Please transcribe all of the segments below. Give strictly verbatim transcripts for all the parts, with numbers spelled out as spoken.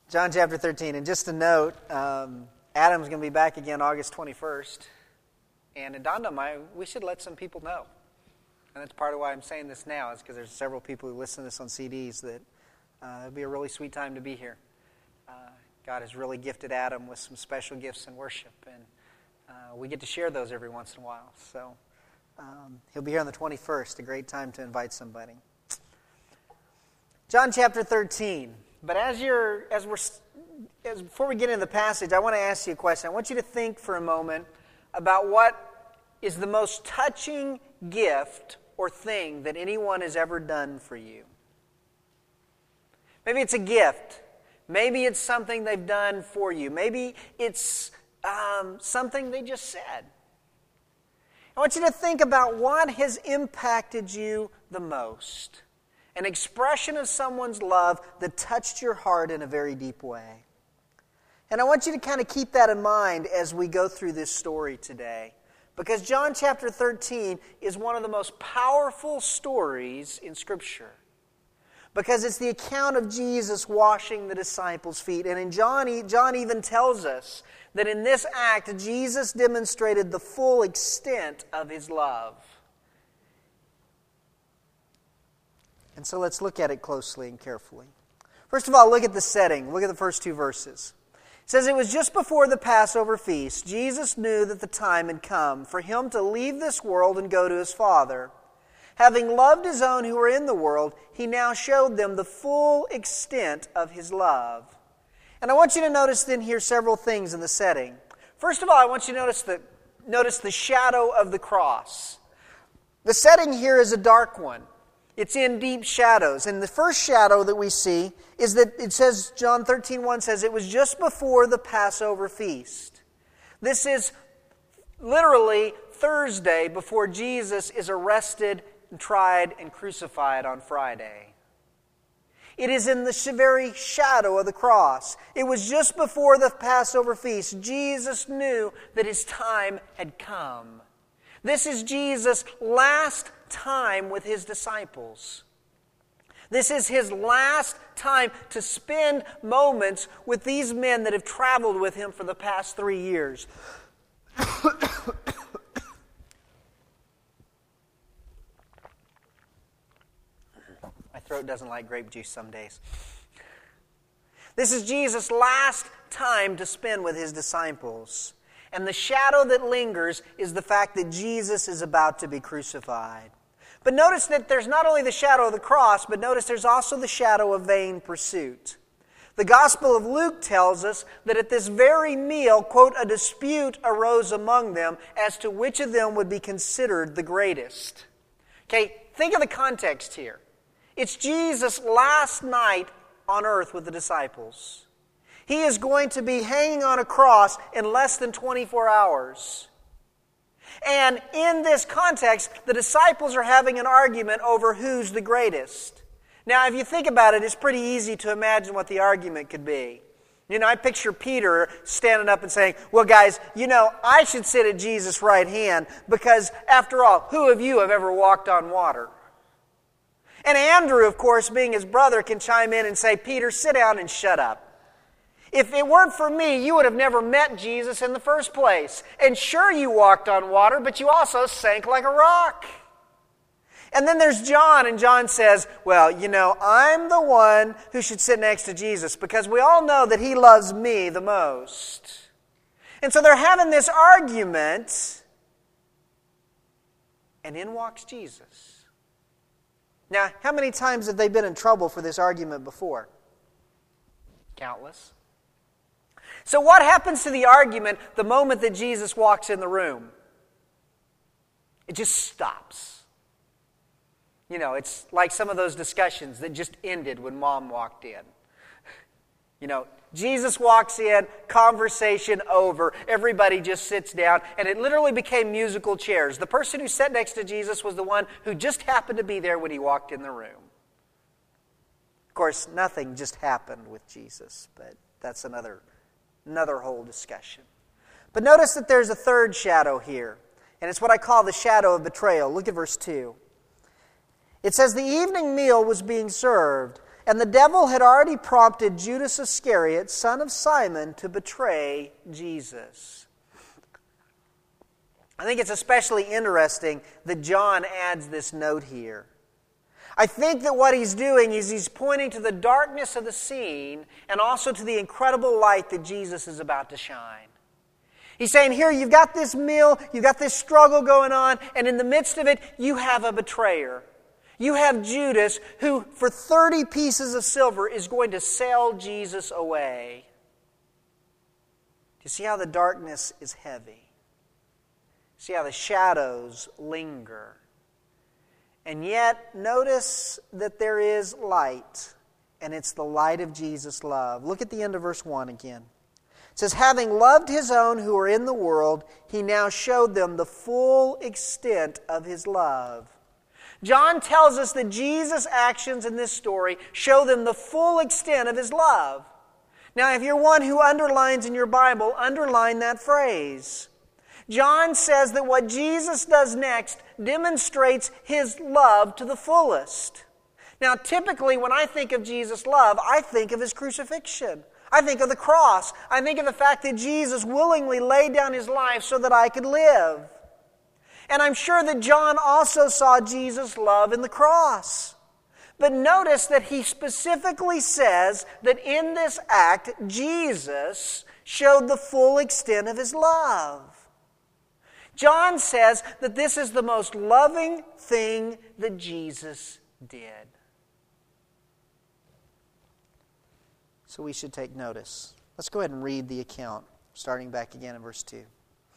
John chapter thirteen, and just a note, um, Adam's going to be back again August twenty-first, and it dawned on me, we should let some people know. And that's part of why I'm saying this now, is because there's several people who listen to this on C Ds that uh, it'll be a really sweet time to be here. Uh, God has really gifted Adam with some special gifts in worship, and uh, we get to share those every once in a while. So um, he'll be here on the twenty-first, a great time to invite somebody. John chapter thirteen. But as you're, as we're, as before we get into the passage, I want to ask you a question. I want you to think for a moment about what is the most touching gift or thing that anyone has ever done for you. Maybe it's a gift. Maybe it's something they've done for you. Maybe it's um, something they just said. I want you to think about what has impacted you the most. An expression of someone's love that touched your heart in a very deep way. And I want you to kind of keep that in mind as we go through this story today. Because John chapter thirteen is one of the most powerful stories in Scripture. Because it's the account of Jesus washing the disciples' feet. And in John, John even tells us that in this act, Jesus demonstrated the full extent of His love. And so let's look at it closely and carefully. First of all, look at the setting. Look at the first two verses. It says, "It was just before the Passover feast. Jesus knew that the time had come for Him to leave this world and go to His Father. Having loved His own who were in the world, He now showed them the full extent of His love." And I want you to notice then here several things in the setting. First of all, I want you to notice the, notice the shadow of the cross. The setting here is a dark one. It's in deep shadows. And the first shadow that we see is that it says, John thirteen one says, it was just before the Passover feast. This is literally Thursday before Jesus is arrested and tried and crucified on Friday. It is in the very shadow of the cross. It was just before the Passover feast. Jesus knew that His time had come. This is Jesus' last time with His disciples. This is His last time to spend moments with these men that have traveled with Him for the past three years. My throat doesn't like grape juice some days. This is Jesus' last time to spend with His disciples. And the shadow that lingers is the fact that Jesus is about to be crucified. But notice that there's not only the shadow of the cross, but notice there's also the shadow of vain pursuit. The Gospel of Luke tells us that at this very meal, quote, a dispute arose among them as to which of them would be considered the greatest. Okay, think of the context here. It's Jesus' last night on earth with the disciples. He is going to be hanging on a cross in less than twenty-four hours. And in this context, the disciples are having an argument over who's the greatest. Now, if you think about it, it's pretty easy to imagine what the argument could be. You know, I picture Peter standing up and saying, well, guys, you know, I should sit at Jesus' right hand because, after all, who of you have ever walked on water? And Andrew, of course, being his brother, can chime in and say, Peter, sit down and shut up. If it weren't for me, you would have never met Jesus in the first place. And sure, you walked on water, but you also sank like a rock. And then there's John, and John says, well, you know, I'm the one who should sit next to Jesus because we all know that He loves me the most. And so they're having this argument, and in walks Jesus. Now, how many times have they been in trouble for this argument before? Countless. So what happens to the argument the moment that Jesus walks in the room? It just stops. You know, it's like some of those discussions that just ended when Mom walked in. You know, Jesus walks in, conversation over, everybody just sits down, and it literally became musical chairs. The person who sat next to Jesus was the one who just happened to be there when He walked in the room. Of course, nothing just happened with Jesus, but that's another, another whole discussion. But notice that there's a third shadow here, and it's what I call the shadow of betrayal. Look at verse two. It says, the evening meal was being served, And the devil had already prompted Judas Iscariot, son of Simon, to betray Jesus. I think it's especially interesting that John adds this note here. I think that what he's doing is he's pointing to the darkness of the scene and also to the incredible light that Jesus is about to shine. He's saying, here, you've got this meal, you've got this struggle going on, and in the midst of it, you have a betrayer. You have Judas, who for thirty pieces of silver is going to sell Jesus away. Do you see how the darkness is heavy? See how the shadows linger? And yet, notice that there is light, and it's the light of Jesus' love. Look at the end of verse one again. It says, having loved his own who are in the world, he now showed them the full extent of his love. John tells us that Jesus' actions in this story show them the full extent of his love. Now, if you're one who underlines in your Bible, underline that phrase. John says that what Jesus does next demonstrates his love to the fullest. Now, typically when I think of Jesus' love, I think of his crucifixion. I think of the cross. I think of the fact that Jesus willingly laid down his life so that I could live. And I'm sure that John also saw Jesus' love in the cross. But notice that he specifically says that in this act, Jesus showed the full extent of his love. John says that this is the most loving thing that Jesus did. So we should take notice. Let's go ahead and read the account, starting back again in verse two.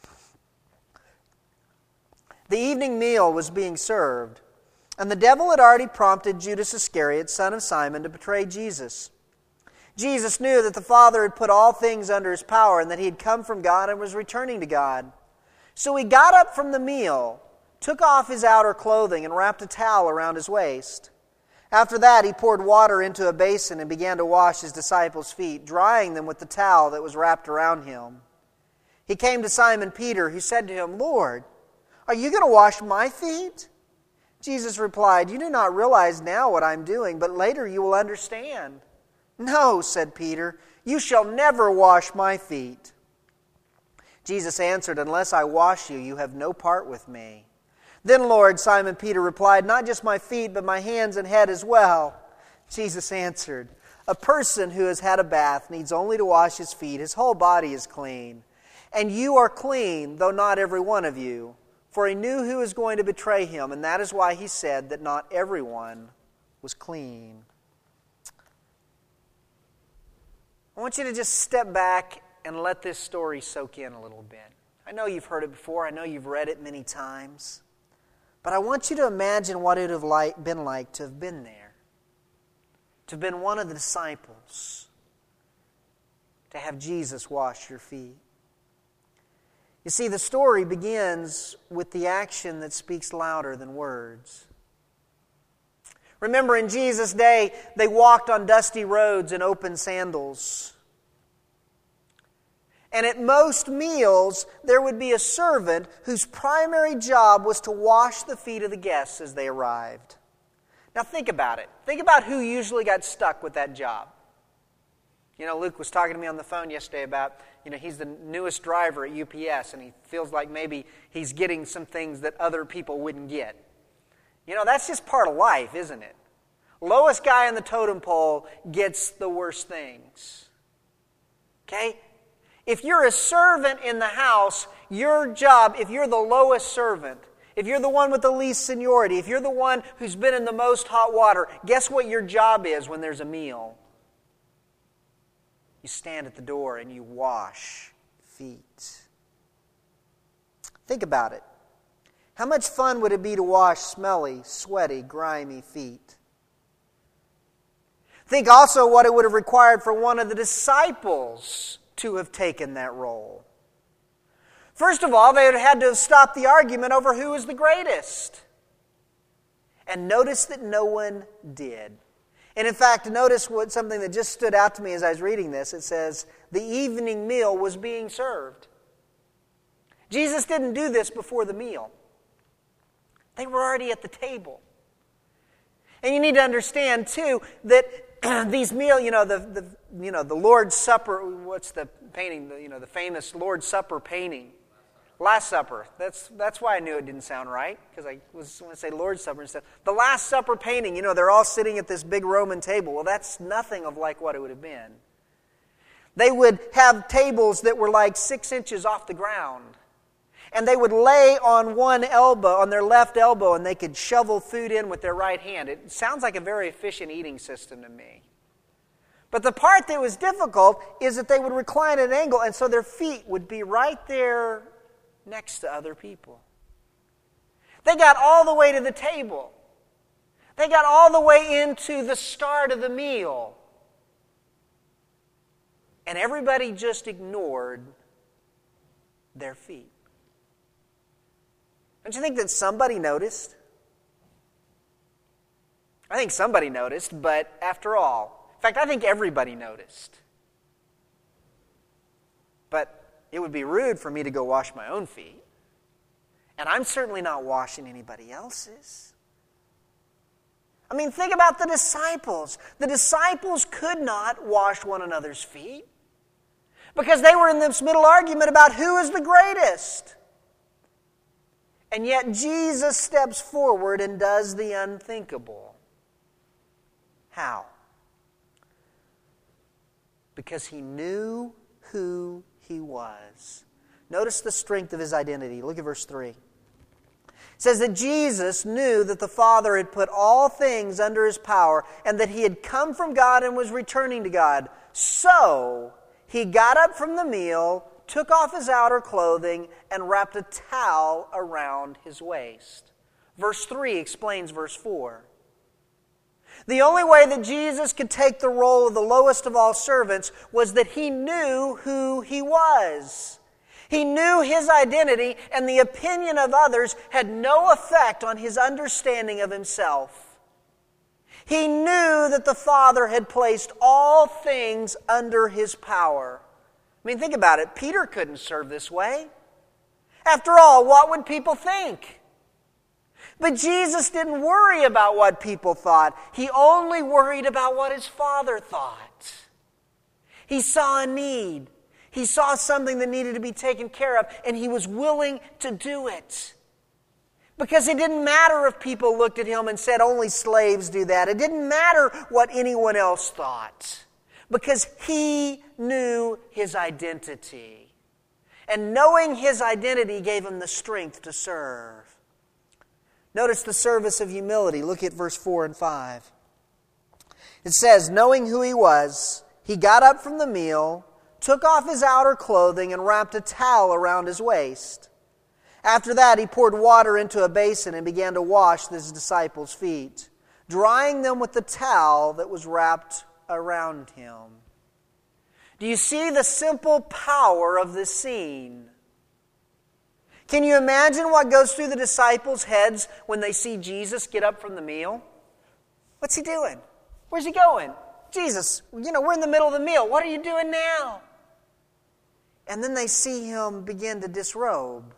The evening meal was being served, and the devil had already prompted Judas Iscariot, son of Simon, to betray Jesus. Jesus knew that the Father had put all things under his power, and that he had come from God and was returning to God. So he got up from the meal, took off his outer clothing, and wrapped a towel around his waist. After that, he poured water into a basin and began to wash his disciples' feet, drying them with the towel that was wrapped around him. He came to Simon Peter, who said to him, Lord, are you going to wash my feet? Jesus replied, you do not realize now what I'm doing, but later you will understand. No, said Peter, you shall never wash my feet. Jesus answered, unless I wash you, you have no part with me. Then, Lord, Simon Peter replied, not just my feet, but my hands and head as well. Jesus answered, a person who has had a bath needs only to wash his feet. His whole body is clean. And you are clean, though not every one of you. For he knew who was going to betray him, and that is why he said that not everyone was clean. I want you to just step back and let this story soak in a little bit. I know you've heard it before. I know you've read it many times. But I want you to imagine what it would have like, been like to have been there. To have been one of the disciples. To have Jesus wash your feet. You see, the story begins with the action that speaks louder than words. Remember, in Jesus' day, they walked on dusty roads in open sandals. And at most meals, there would be a servant whose primary job was to wash the feet of the guests as they arrived. Now think about it. Think about who usually got stuck with that job. You know, Luke was talking to me on the phone yesterday about, you know, he's the newest driver at U P S, and he feels like maybe he's getting some things that other people wouldn't get. You know, that's just part of life, isn't it? Lowest guy on the totem pole gets the worst things. Okay? If you're a servant in the house, your job, if you're the lowest servant, if you're the one with the least seniority, if you're the one who's been in the most hot water, guess what your job is when there's a meal? You stand at the door and you wash feet. Think about it. How much fun would it be to wash smelly, sweaty, grimy feet? Think also what it would have required for one of the disciples to have taken that role. First of all, they would have had to have stopped the argument over who was the greatest. And notice that no one did. And in fact, notice what something that just stood out to me as I was reading this. It says, the evening meal was being served. Jesus didn't do this before the meal. They were already at the table. And you need to understand, too, that these meal, you know, the, the you know the Lord's Supper. What's the painting? The, you know, the famous Lord's Supper painting, Last Supper. That's that's why I knew it didn't sound right, because I was going to say Lord's Supper instead. The Last Supper painting. You know, they're all sitting at this big Roman table. Well, that's nothing of like what it would have been. They would have tables that were like six inches off the ground. And they would lay on one elbow, on their left elbow, and they could shovel food in with their right hand. It sounds like a very efficient eating system to me. But the part that was difficult is that they would recline at an angle, and so their feet would be right there next to other people. They got all the way to the table. They got all the way into the start of the meal. And everybody just ignored their feet. Don't you think that somebody noticed? I think somebody noticed, but after all, in fact, I think everybody noticed. But it would be rude for me to go wash my own feet. And I'm certainly not washing anybody else's. I mean, think about the disciples. The disciples could not wash one another's feet because they were in this middle argument about who is the greatest. And yet Jesus steps forward and does the unthinkable. How? Because he knew who he was. Notice the strength of his identity. Look at verse three. It says that Jesus knew that the Father had put all things under his power and that he had come from God and was returning to God. So he got up from the meal, took off his outer clothing, and wrapped a towel around his waist. Verse three explains verse four. The only way that Jesus could take the role of the lowest of all servants was that he knew who he was. He knew his identity, and the opinion of others had no effect on his understanding of himself. He knew that the Father had placed all things under his power. I mean, think about it. Peter couldn't serve this way. After all, what would people think? But Jesus didn't worry about what people thought. He only worried about what his Father thought. He saw a need. He saw something that needed to be taken care of, and he was willing to do it. Because it didn't matter if people looked at him and said, only slaves do that. It didn't matter what anyone else thought. Because he knew his identity. And knowing his identity gave him the strength to serve. Notice the service of humility. Look at verse four and five. It says, knowing who he was, he got up from the meal, took off his outer clothing, and wrapped a towel around his waist. After that, he poured water into a basin and began to wash his disciples' feet, drying them with the towel that was wrapped around him. Do you see the simple power of this scene? Can you imagine what goes through the disciples' heads when they see Jesus get up from the meal? What's he doing? Where's he going? Jesus, you know, we're in the middle of the meal. What are you doing now? And then they see him begin to disrobe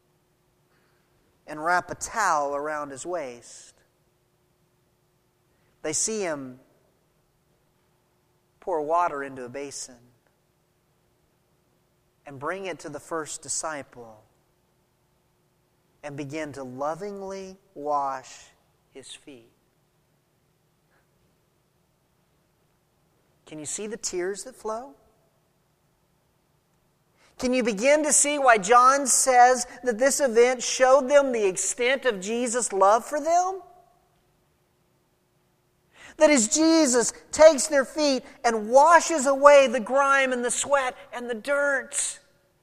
and wrap a towel around his waist. They see him pour water into a basin and bring it to the first disciple and begin to lovingly wash his feet. Can you see the tears that flow? Can you begin to see why John says that this event showed them the extent of Jesus' love for them? That as Jesus takes their feet and washes away the grime and the sweat and the dirt,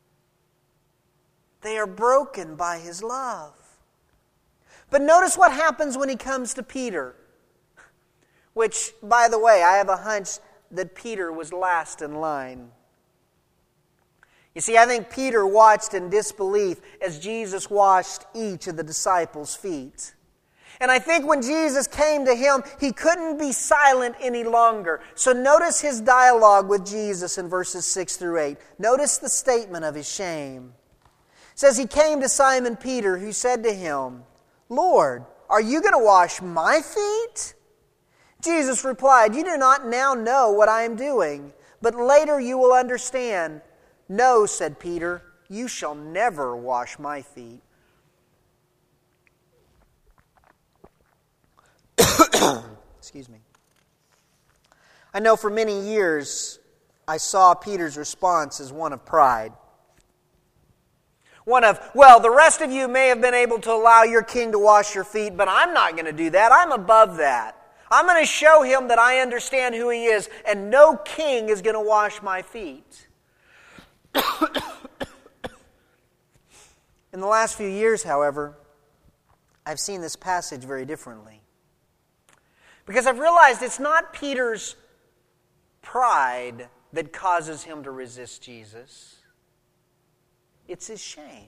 they are broken by his love. But notice what happens when he comes to Peter. Which, by the way, I have a hunch that Peter was last in line. You see, I think Peter watched in disbelief as Jesus washed each of the disciples' feet. And I think when Jesus came to him, he couldn't be silent any longer. So notice his dialogue with Jesus in verses six through eight. Notice the statement of his shame. It says, he came to Simon Peter, who said to him, Lord, are you going to wash my feet? Jesus replied, "You do not now know what I am doing, but later you will understand." "No," said Peter, "you shall never wash my feet." Excuse me. I know for many years I saw Peter's response as one of pride. One of, well, the rest of you may have been able to allow your king to wash your feet, but I'm not going to do that. I'm above that. I'm going to show him that I understand who he is, and no king is going to wash my feet. In the last few years, however, I've seen this passage very differently. Because I've realized it's not Peter's pride that causes him to resist Jesus. It's his shame.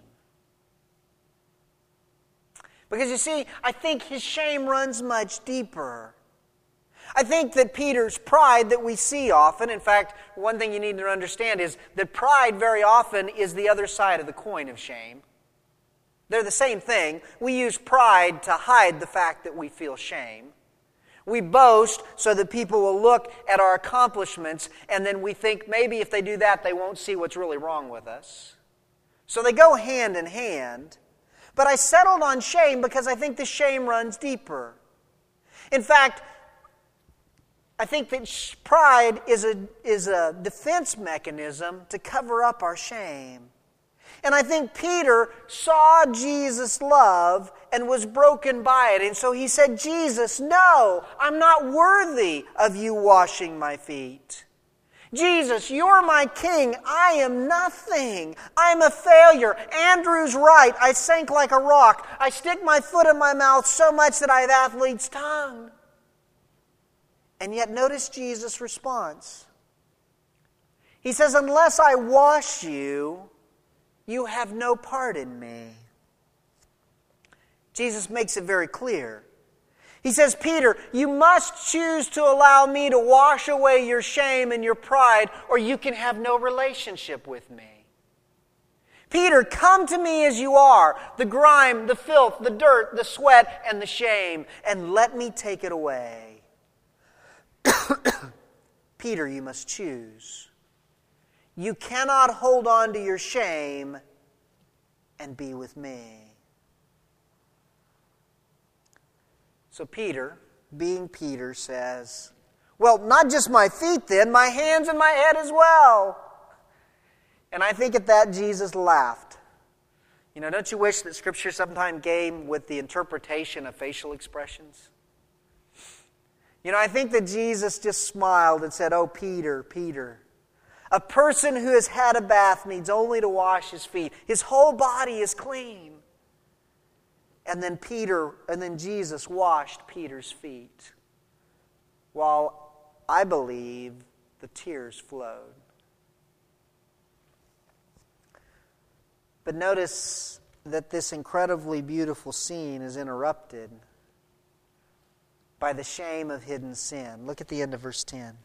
Because you see, I think his shame runs much deeper. I think that Peter's pride that we see often, in fact, one thing you need to understand is that pride very often is the other side of the coin of shame. They're the same thing. We use pride to hide the fact that we feel shame. We boast so that people will look at our accomplishments, and then we think maybe if they do that, they won't see what's really wrong with us. So they go hand in hand. But I settled on shame because I think the shame runs deeper. In fact, I think that pride is a, is a defense mechanism to cover up our shame. And I think Peter saw Jesus' love and was broken by it. And so he said, "Jesus, no, I'm not worthy of you washing my feet. Jesus, you're my king. I am nothing. I'm a failure. Andrew's right. I sank like a rock. I stick my foot in my mouth so much that I have athlete's tongue." And yet notice Jesus' response. He says, "Unless I wash you, you have no part in me." Jesus makes it very clear. He says, "Peter, you must choose to allow me to wash away your shame and your pride, or you can have no relationship with me. Peter, come to me as you are, the grime, the filth, the dirt, the sweat, and the shame, and let me take it away." Peter, you must choose. You cannot hold on to your shame and be with me. So Peter, being Peter, says, "Well, not just my feet then, my hands and my head as well." And I think at that Jesus laughed. You know, don't you wish that Scripture sometime came with the interpretation of facial expressions? You know, I think that Jesus just smiled and said, "Oh, Peter, Peter, a person who has had a bath needs only to wash his feet. His whole body is clean." And then Peter, and then Jesus washed Peter's feet, while I believe the tears flowed. But notice that this incredibly beautiful scene is interrupted by the shame of hidden sin. Look at the end of verse ten.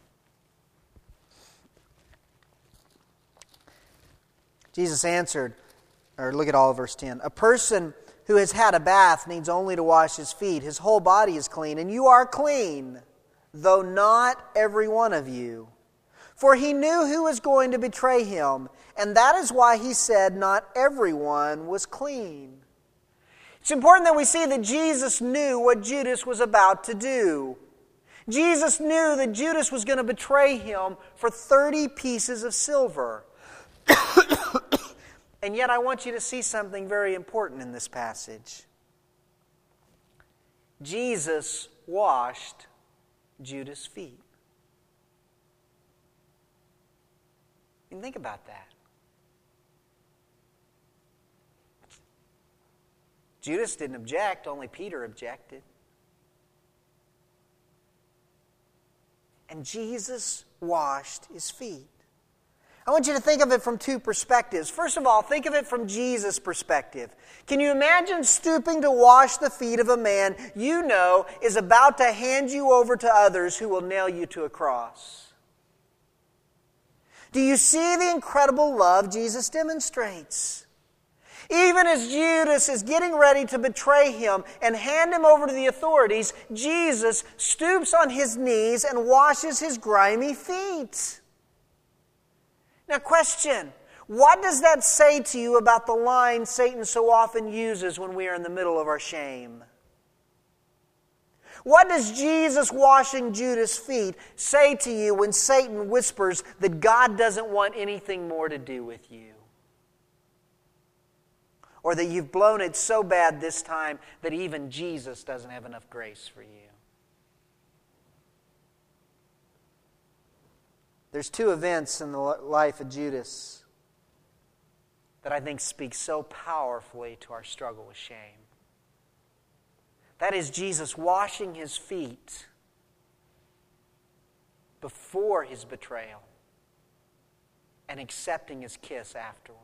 Jesus answered, or look at all of verse ten. "A person who has had a bath needs only to wash his feet. His whole body is clean, and you are clean, though not every one of you. For he knew who was going to betray him, and that is why he said not everyone was clean." It's important that we see that Jesus knew what Judas was about to do. Jesus knew that Judas was going to betray him for thirty pieces of silver. And yet I want you to see something very important in this passage. Jesus washed Judas' feet. And think about that. Judas didn't object, only Peter objected. And Jesus washed his feet. I want you to think of it from two perspectives. First of all, think of it from Jesus' perspective. Can you imagine stooping to wash the feet of a man you know is about to hand you over to others who will nail you to a cross? Do you see the incredible love Jesus demonstrates? Even as Judas is getting ready to betray him and hand him over to the authorities, Jesus stoops on his knees and washes his grimy feet. Now, question, what does that say to you about the line Satan so often uses when we are in the middle of our shame? What does Jesus washing Judas' feet say to you when Satan whispers that God doesn't want anything more to do with you? Or that you've blown it so bad this time that even Jesus doesn't have enough grace for you? There's two events in the life of Judas that I think speak so powerfully to our struggle with shame. That is Jesus washing his feet before his betrayal and accepting his kiss afterwards.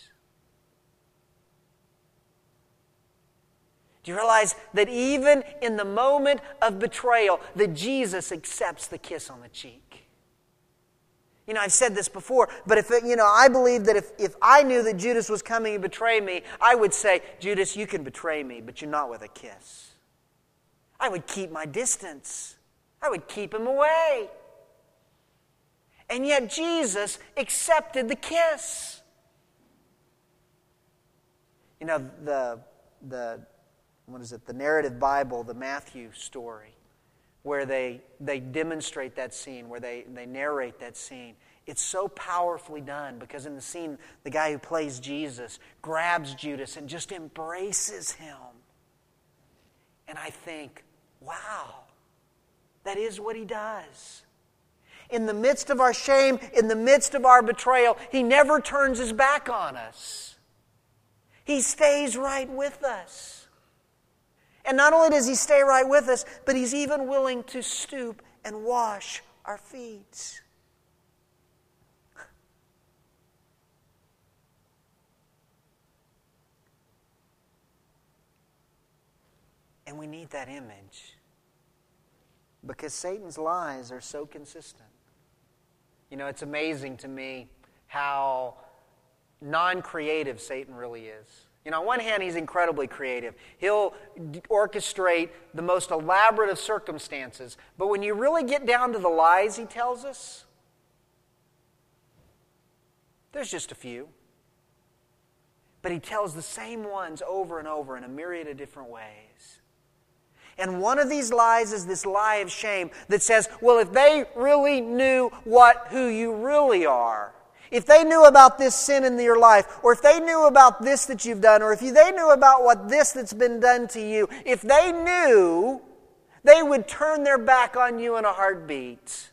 Do you realize that even in the moment of betrayal, that Jesus accepts the kiss on the cheek? You know, I've said this before, but if, it, you know, I believe that if, if I knew that Judas was coming to betray me, I would say, Judas, you can betray me, but you're not with a kiss. I would keep my distance. I would keep him away. And yet Jesus accepted the kiss. You know, the the what is it? The narrative Bible, the Matthew story, where they they demonstrate that scene, where they, they narrate that scene. It's so powerfully done because in the scene, the guy who plays Jesus grabs Judas and just embraces him. And I think, wow, that is what he does. In the midst of our shame, in the midst of our betrayal, he never turns his back on us. He stays right with us. And not only does he stay right with us, but he's even willing to stoop and wash our feet. And we need that image because Satan's lies are so consistent. You know, it's amazing to me how non-creative Satan really is. You know, on one hand, he's incredibly creative. He'll orchestrate the most elaborate of circumstances. But when you really get down to the lies he tells us, there's just a few. But he tells the same ones over and over in a myriad of different ways. And one of these lies is this lie of shame that says, well, if they really knew what who you really are, if they knew about this sin in your life, or if they knew about this that you've done, or if they knew about what this that's been done to you, if they knew, they would turn their back on you in a heartbeat.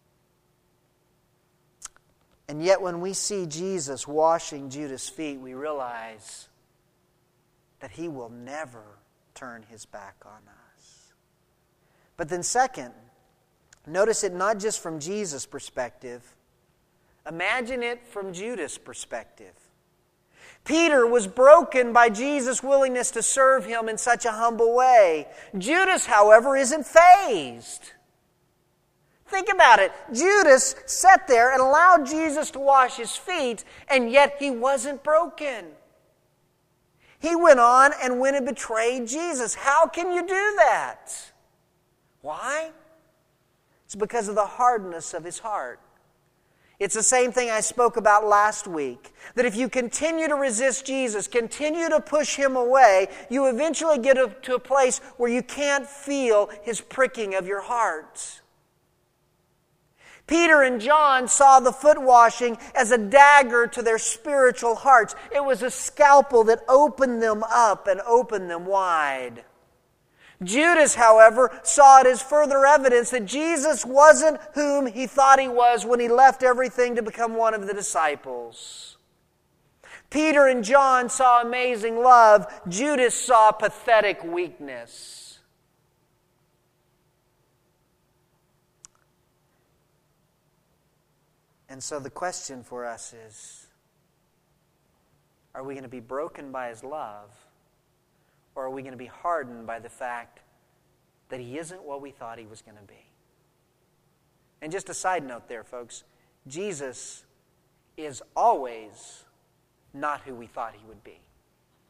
And yet when we see Jesus washing Judas' feet, we realize that he will never turn his back on us. But then second, notice it not just from Jesus' perspective. Imagine it from Judas' perspective. Peter was broken by Jesus' willingness to serve him in such a humble way. Judas, however, isn't fazed. Think about it. Judas sat there and allowed Jesus to wash his feet, and yet he wasn't broken. He went on and went and betrayed Jesus. How can you do that? Why? It's because of the hardness of his heart. It's the same thing I spoke about last week. That if you continue to resist Jesus, continue to push him away, you eventually get to a place where you can't feel his pricking of your heart. Peter and John saw the foot washing as a dagger to their spiritual hearts. It was a scalpel that opened them up and opened them wide. Judas, however, saw it as further evidence that Jesus wasn't whom he thought he was when he left everything to become one of the disciples. Peter and John saw amazing love. Judas saw pathetic weakness. And so the question for us is, are we going to be broken by his love? Or are we going to be hardened by the fact that he isn't what we thought he was going to be? And just a side note there, folks. Jesus is always not who we thought he would be.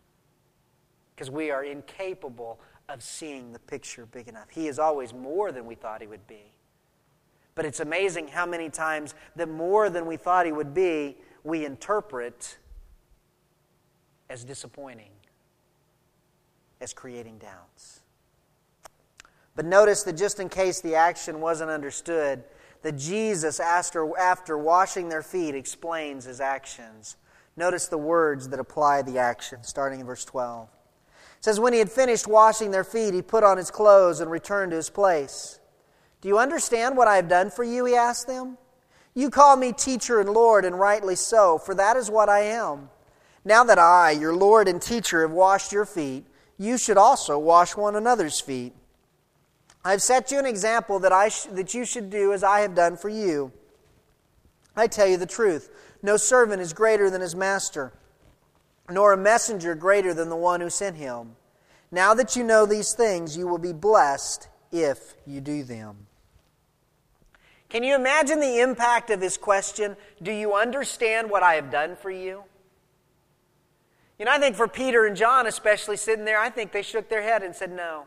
because we are incapable of seeing the picture big enough. He is always more than we thought He would be. But it's amazing how many times that more than we thought He would be, we interpret as disappointing, as creating doubts. But notice that just in case the action wasn't understood, that Jesus, after, after washing their feet, explains His actions. Notice the words that apply the action, starting in verse twelve. It says, when He had finished washing their feet, He put on His clothes and returned to His place. Do you understand what I have done for you? He asked them. You call me teacher and Lord, and rightly so, for that is what I am. Now that I, your Lord and teacher, have washed your feet, you should also wash one another's feet. I have set you an example that I sh- that you should do as I have done for you. I tell you the truth. No servant is greater than his master, nor a messenger greater than the one who sent him. Now that you know these things, you will be blessed if you do them. Can you imagine the impact of this question? Do you understand what I have done for you? You know, I think for Peter and John, especially sitting there, I think they shook their head and said no.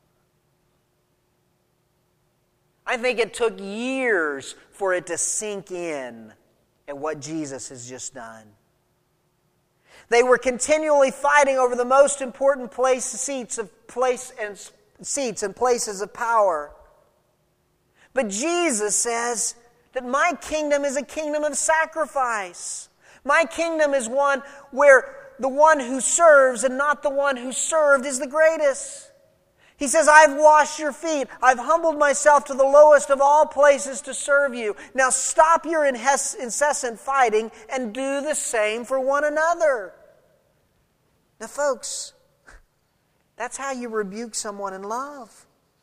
I think it took years for it to sink in at what Jesus has just done. They were continually fighting over the most important place, seats of place and seats and places of power. But Jesus says that my kingdom is a kingdom of sacrifice. My kingdom is one where the one who serves and not the one who served is the greatest. He says, I've washed your feet. I've humbled myself to the lowest of all places to serve you. Now stop your incessant fighting and do the same for one another. Now, folks, that's how you rebuke someone in love.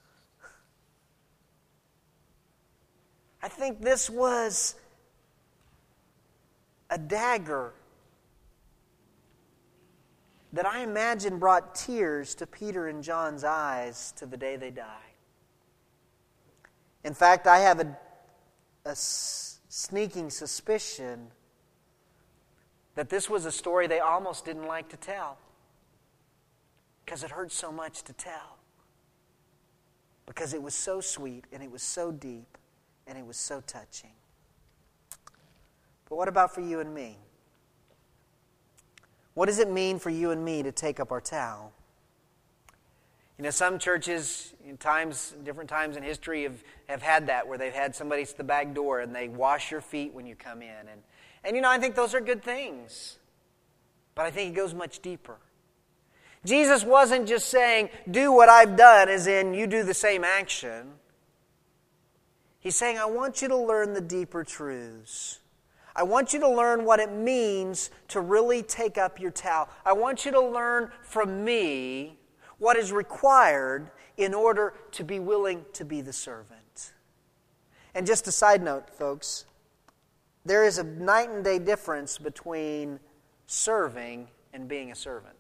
I think this was a dagger that I imagine brought tears to Peter and John's eyes to the day they die. In fact, I have a, a s- sneaking suspicion that this was a story they almost didn't like to tell, because it hurt so much to tell, because it was so sweet and it was so deep and it was so touching. But what about for you and me? What does it mean for you and me to take up our towel? You know, some churches, in times, different times in history, have, have had that, where they've had somebody at the back door and they wash your feet when you come in. And, and you know, I think those are good things. But I think it goes much deeper. Jesus wasn't just saying, do what I've done, as in you do the same action. He's saying, I want you to learn the deeper truths. I want you to learn what it means to really take up your towel. I want you to learn from me what is required in order to be willing to be the servant. And just a side note, folks, there is a night and day difference between serving and being a servant.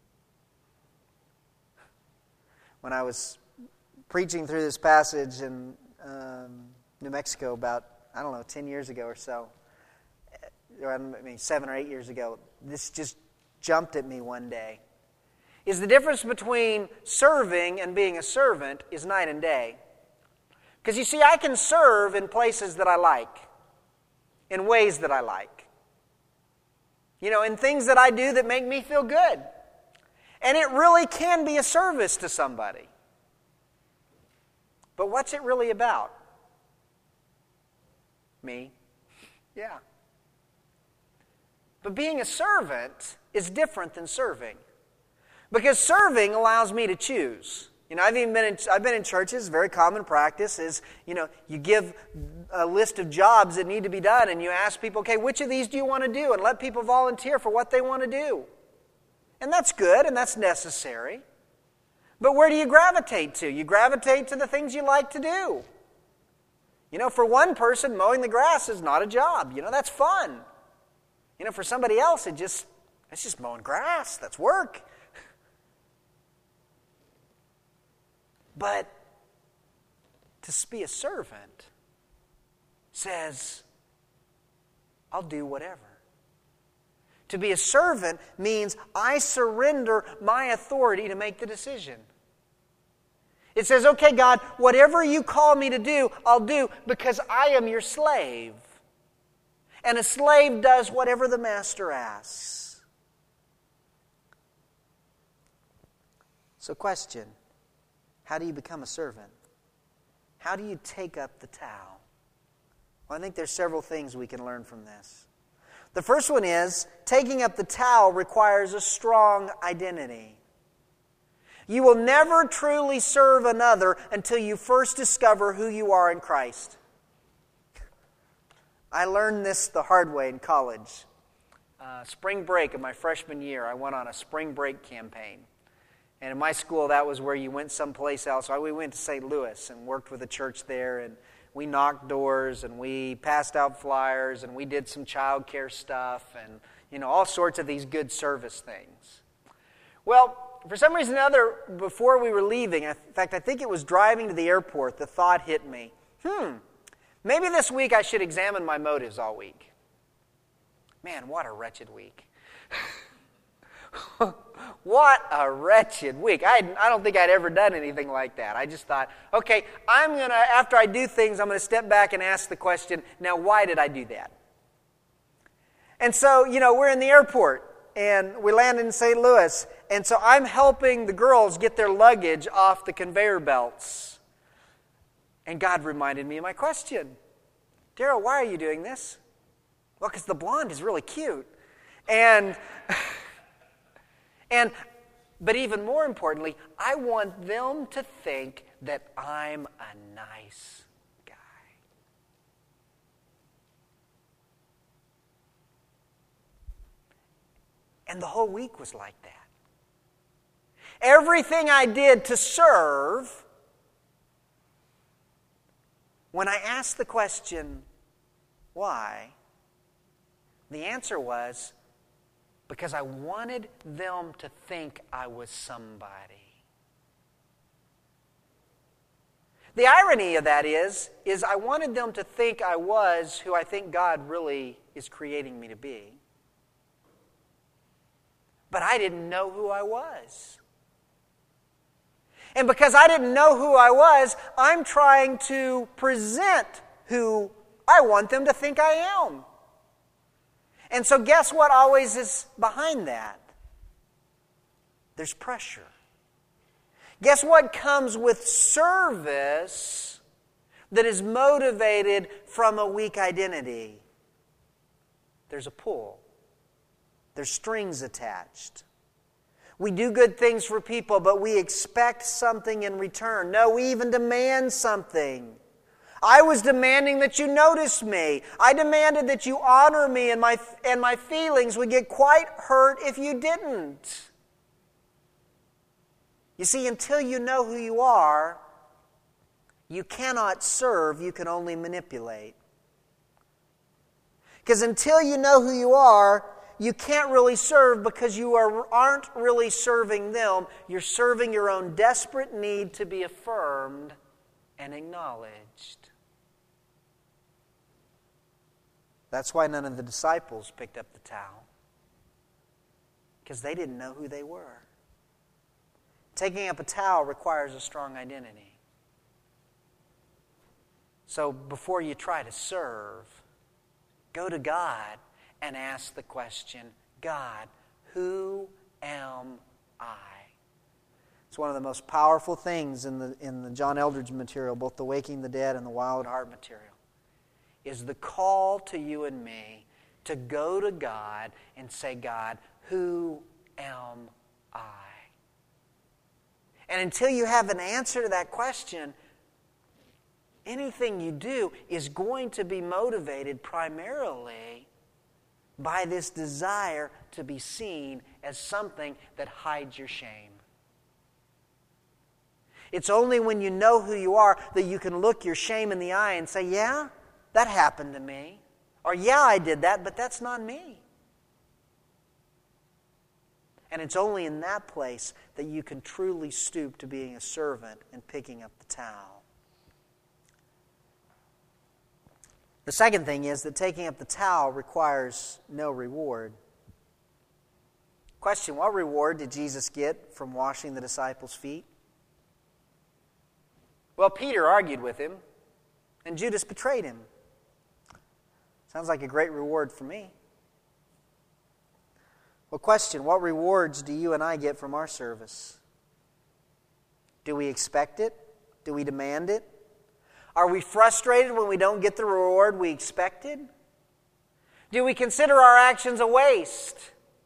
When I was preaching through this passage in um, New Mexico about, I don't know, ten years ago or so, I mean, seven or eight years ago, this just jumped at me one day. Is the difference between serving and being a servant is night and day. Because you see, I can serve in places that I like, in ways that I like. You know, in things that I do that make me feel good. And it really can be a service to somebody. But what's it really about? Me? Yeah. But being a servant is different than serving. Because serving allows me to choose. You know, I've even been in, I've been in churches, very common practice is, you know, you give a list of jobs that need to be done and you ask people, okay, which of these do you want to do? And let people volunteer for what they want to do. And that's good and that's necessary. But where do you gravitate to? You gravitate to the things you like to do. You know, for one person, mowing the grass is not a job. You know, that's fun. You know, for somebody else, it just, it's just mowing grass. That's work. But to be a servant says, I'll do whatever. To be a servant means I surrender my authority to make the decision. It says, okay, God, whatever you call me to do, I'll do because I am your slave. And a slave does whatever the master asks. So question, how do you become a servant? How do you take up the towel? Well, I think there's several things we can learn from this. The first one is, taking up the towel requires a strong identity. You will never truly serve another until you first discover who you are in Christ. I learned this the hard way in college. Uh, spring break of my freshman year, I went on a spring break campaign. And in my school, that was where you went someplace else. So we went to Saint Louis and worked with a church there, and we knocked doors, and we passed out flyers, and we did some child care stuff, and, you know, all sorts of these good service things. Well, for some reason or other, before we were leaving, in fact, I think it was driving to the airport, the thought hit me, hmm, maybe this week I should examine my motives all week. Man, what a wretched week. What a wretched week. I, I don't think I'd ever done anything like that. I just thought, okay, I'm going to, after I do things, I'm going to step back and ask the question, now why did I do that? And so, you know, we're in the airport, and we land in Saint Louis, and so I'm helping the girls get their luggage off the conveyor belts. And God reminded me of my question. Daryl, why are you doing this? Well, because the blonde is really cute. And... And, but even more importantly, I want them to think that I'm a nice guy. And the whole week was like that. Everything I did to serve, when I asked the question, why? The answer was, because I wanted them to think I was somebody. The irony of that is, is I wanted them to think I was who I think God really is creating me to be. But I didn't know who I was. And because I didn't know who I was, I'm trying to present who I want them to think I am. And so guess what always is behind that? There's pressure. Guess what comes with service that is motivated from a weak identity? There's a pull. There's strings attached. We do good things for people, but we expect something in return. No, we even demand something. I was demanding that you notice me. I demanded that you honor me, and my, and my feelings would get quite hurt if you didn't. You see, until you know who you are, you cannot serve, you can only manipulate. Because until you know who you are, you can't really serve because you are, aren't really serving them. You're serving your own desperate need to be affirmed and acknowledged. That's why none of the disciples picked up the towel. Because they didn't know who they were. Taking up a towel requires a strong identity. So before you try to serve, go to God and ask the question, God, who am I? It's one of the most powerful things in the, in the John Eldredge material, both the Waking the Dead and the Wild Heart material, is the call to you and me to go to God and say, God, who am I? And until you have an answer to that question, anything you do is going to be motivated primarily by this desire to be seen as something that hides your shame. It's only when you know who you are that you can look your shame in the eye and say, yeah, that happened to me. Or, yeah, I did that, but that's not me. And it's only in that place that you can truly stoop to being a servant and picking up the towel. The second thing is that taking up the towel requires no reward. Question, what reward did Jesus get from washing the disciples' feet? Well, Peter argued with him, and Judas betrayed him. Sounds like a great reward for me. Well, question, what rewards do you and I get from our service? Do we expect it? Do we demand it? Are we frustrated when we don't get the reward we expected? Do we consider our actions a waste?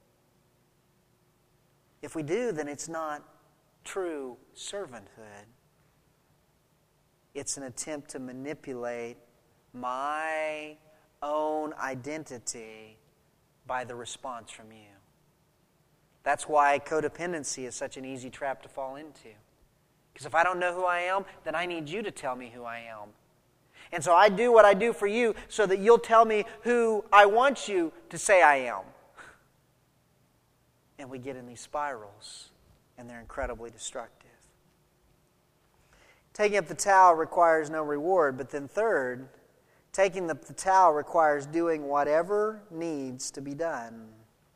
If we do, then it's not true servanthood. It's an attempt to manipulate my own identity by the response from you. That's why codependency is such an easy trap to fall into. Because if I don't know who I am, then I need you to tell me who I am. And so I do what I do for you so that you'll tell me who I want you to say I am. And we get in these spirals, and they're incredibly destructive. Taking up the towel requires no reward, but then third, taking up the towel requires doing whatever needs to be done.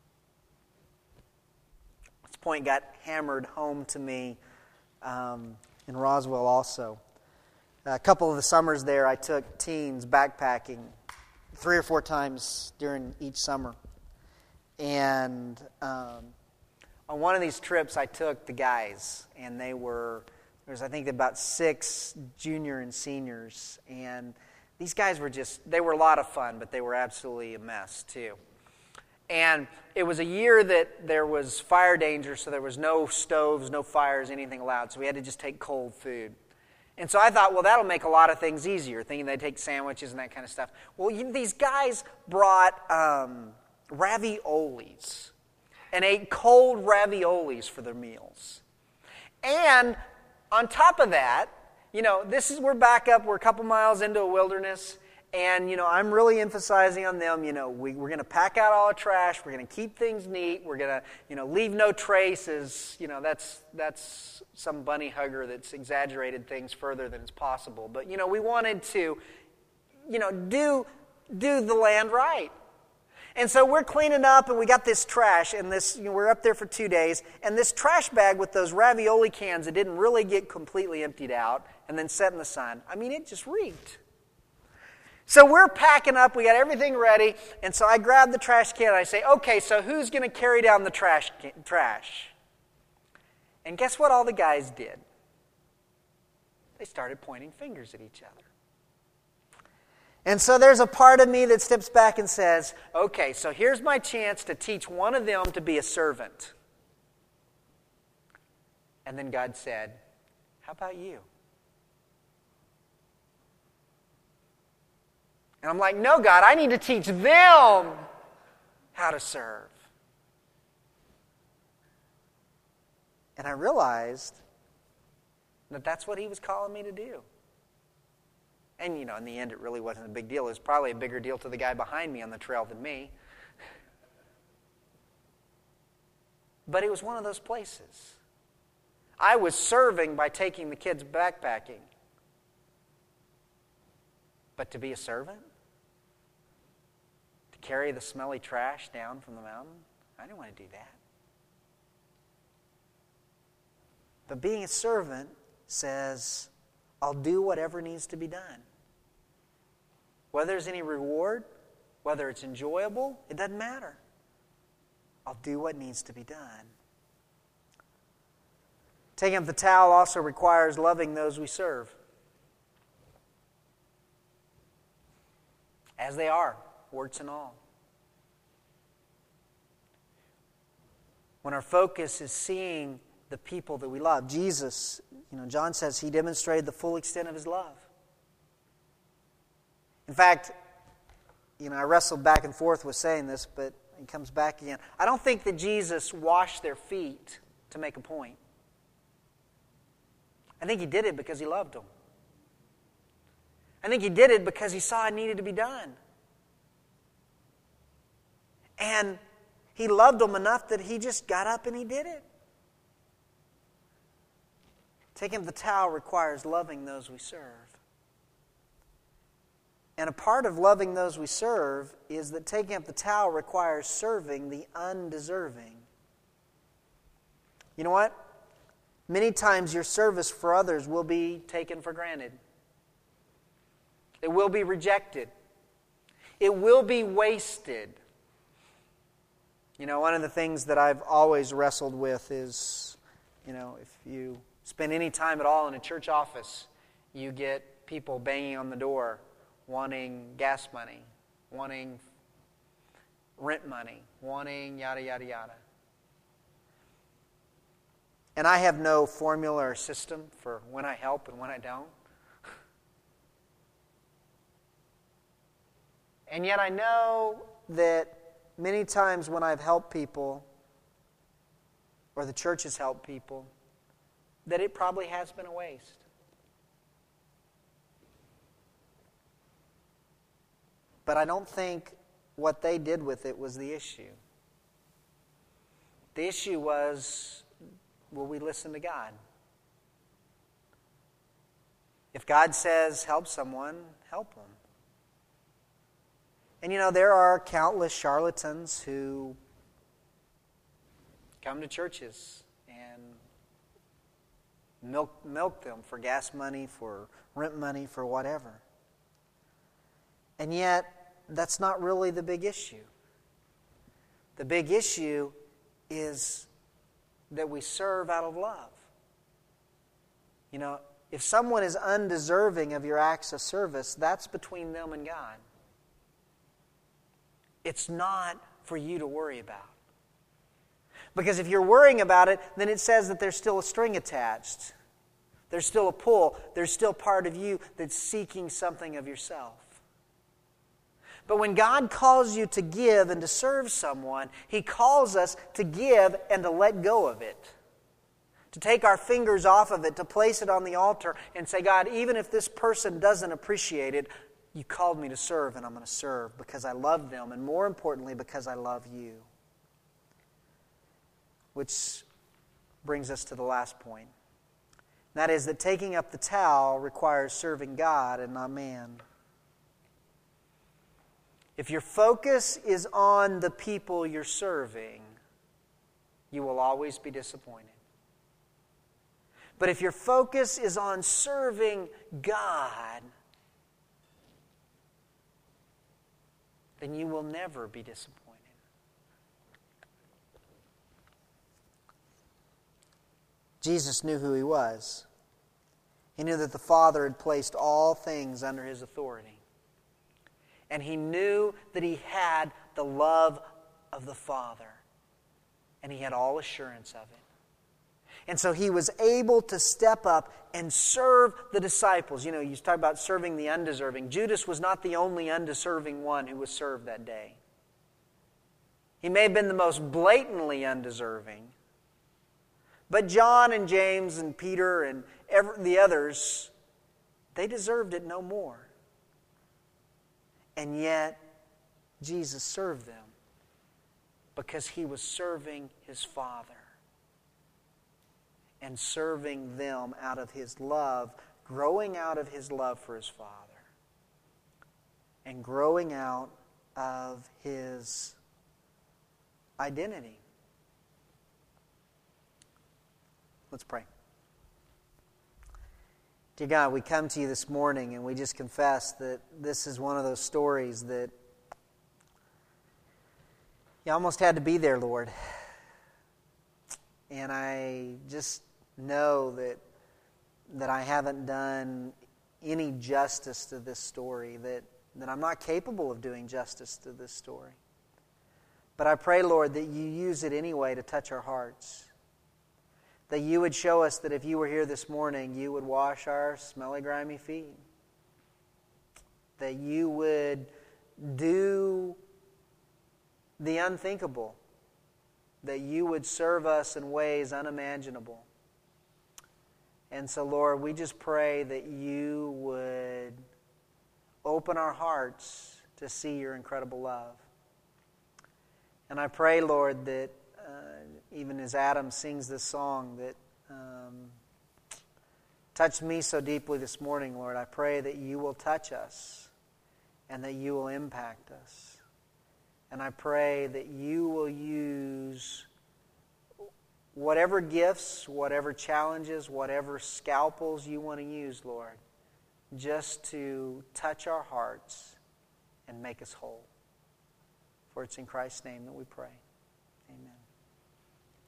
This point got hammered home to me um, in Roswell also. A couple of the summers there, I took teens backpacking three or four times during each summer. And um, on one of these trips, I took the guys, and they were, there was I think about six junior and seniors, and these guys were just, they were a lot of fun, but they were absolutely a mess too. And it was a year that there was fire danger, so there was no stoves, no fires, anything allowed, so we had to just take cold food. And so I thought, well, that'll make a lot of things easier, thinking they'd take sandwiches and that kind of stuff. Well, you, these guys brought um, raviolis and ate cold raviolis for their meals. And on top of that, you know, this is, we're back up, we're a couple miles into a wilderness, and, you know, I'm really emphasizing on them, you know, we, we're going to pack out all the trash, we're going to keep things neat, we're going to, you know, leave no traces. You know, that's that's some bunny hugger that's exaggerated things further than it's possible. But, you know, we wanted to, you know, do do the land right. And so we're cleaning up, and we got this trash, and this, you know, we're up there for two days, and this trash bag with those ravioli cans that didn't really get completely emptied out and then set in the sun, I mean, it just reeked. So we're packing up, we got everything ready, and so I grab the trash can and I say, okay, so who's going to carry down the trash? Can, trash? And guess what all the guys did? They started pointing fingers at each other. And so there's a part of me that steps back and says, okay, so here's my chance to teach one of them to be a servant. And then God said, how about you? And I'm like, no, God, I need to teach them how to serve. And I realized that that's what he was calling me to do. And, you know, in the end, it really wasn't a big deal. It was probably a bigger deal to the guy behind me on the trail than me. But it was one of those places. I was serving by taking the kids backpacking. But to be a servant? To carry the smelly trash down from the mountain? I didn't want to do that. But being a servant says, I'll do whatever needs to be done. Whether there's any reward, whether it's enjoyable, it doesn't matter. I'll do what needs to be done. Taking up the towel also requires loving those we serve. As they are, warts and all. When our focus is seeing the people that we love. Jesus, you know, John says he demonstrated the full extent of his love. In fact, you know, I wrestled back and forth with saying this, but it comes back again. I don't think that Jesus washed their feet to make a point. I think he did it because he loved them. I think he did it because he saw it needed to be done. And he loved them enough that he just got up and he did it. Taking up the towel requires loving those we serve. And a part of loving those we serve is that taking up the towel requires serving the undeserving. You know what? Many times your service for others will be taken for granted. It will be rejected. It will be wasted. You know, one of the things that I've always wrestled with is, you know, if you spend any time at all in a church office, you get people banging on the door wanting gas money, wanting rent money, wanting yada, yada, yada. And I have no formula or system for when I help and when I don't. And yet I know that many times when I've helped people, or the church has helped people, that it probably has been a waste. But I don't think what they did with it was the issue. The issue was, will we listen to God? If God says help someone, help them. And you know, there are countless charlatans who come to churches and milk, milk them for gas money, for rent money, for whatever. And yet, that's not really the big issue. The big issue is that we serve out of love. You know, if someone is undeserving of your acts of service, that's between them and God. It's not for you to worry about. Because if you're worrying about it, then it says that there's still a string attached. There's still a pull. There's still part of you that's seeking something of yourself. But when God calls you to give and to serve someone, He calls us to give and to let go of it. To take our fingers off of it, to place it on the altar and say, God, even if this person doesn't appreciate it, you called me to serve, and I'm going to serve because I love them, and more importantly, because I love you. Which brings us to the last point. That is that taking up the towel requires serving God and not man. If your focus is on the people you're serving, you will always be disappointed. But if your focus is on serving God, then you will never be disappointed. Jesus knew who He was. He knew that the Father had placed all things under His authority. And He knew that He had the love of the Father. And He had all assurance of it. And so He was able to step up and serve the disciples. You know, you talk about serving the undeserving. Judas was not the only undeserving one who was served that day. He may have been the most blatantly undeserving. But John and James and Peter and every, the others, they deserved it no more. And yet, Jesus served them because He was serving His Father. And serving them out of His love, growing out of His love for His Father. And growing out of His identity. Let's pray. Dear God, we come to You this morning and we just confess that this is one of those stories that You almost had to be there, Lord. And I just know that that I haven't done any justice to this story, that, that I'm not capable of doing justice to this story. But I pray, Lord, that You use it anyway to touch our hearts. That You would show us that if You were here this morning, You would wash our smelly, grimy feet. That You would do the unthinkable. That You would serve us in ways unimaginable. And so, Lord, we just pray that You would open our hearts to see Your incredible love. And I pray, Lord, that uh, even as Adam sings this song that um, touched me so deeply this morning, Lord, I pray that You will touch us and that You will impact us. And I pray that You will use whatever gifts, whatever challenges, whatever scalpels you want to use, Lord, just to touch our hearts and make us whole. For it's in Christ's name that we pray. Amen.